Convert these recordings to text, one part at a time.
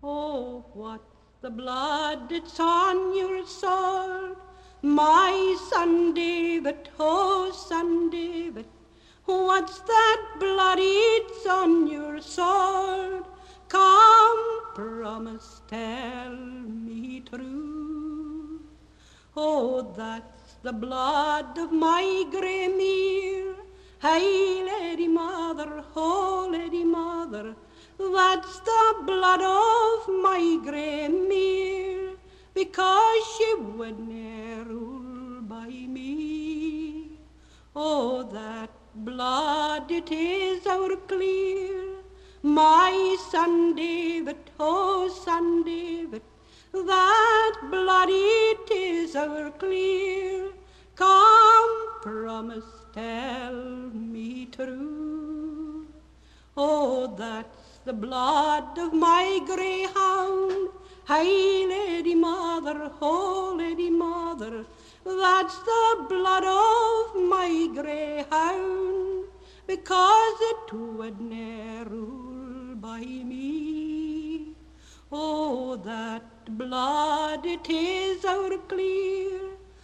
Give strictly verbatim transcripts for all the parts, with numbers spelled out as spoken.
Oh, what's the blood that's on your sword? My son David, oh, son David, what's that blood it's on your sword? Come, promise, tell me true. Oh, that's the blood of my grey mare. Hey, Lady Mother, oh, Lady Mother, that's the blood of my grey mare, because she would ne'er rule by me. Oh, that blood, it is our clear, my son David, oh, son David, that blood, it is our clear. Come, promise, tell me true. Oh, that's the blood of my greyhound. Hey, Lady Mother, oh, Lady Mother, that's the blood of my greyhound, because it would ne'er rule by me. Oh, that blood, it is our clear,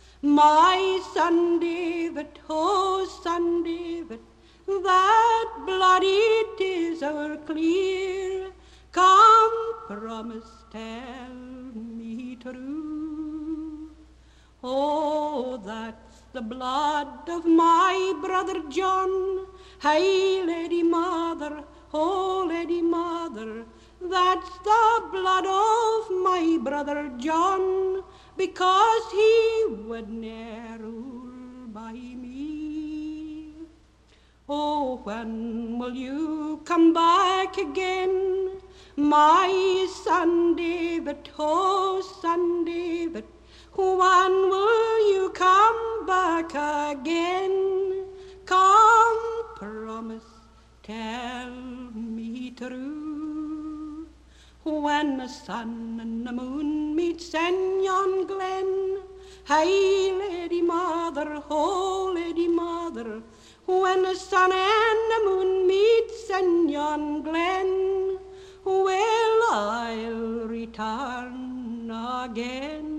my son David, oh, son David, that blood, it is our clear. Come, promise, tell me true. Oh, that's the blood of my brother John. Hey, Lady Mother, oh, Lady Mother, that's the blood of my brother John, because he would ne'er rule by me. Oh, when will you come back again, my son David, oh, son David, when will you come back again? Come, promise, tell me true. When the sun and the moon meets in yon glen, hey, Lady Mother, oh, Lady Mother, when the sun and the moon meets in yon glen, well, I'll return again.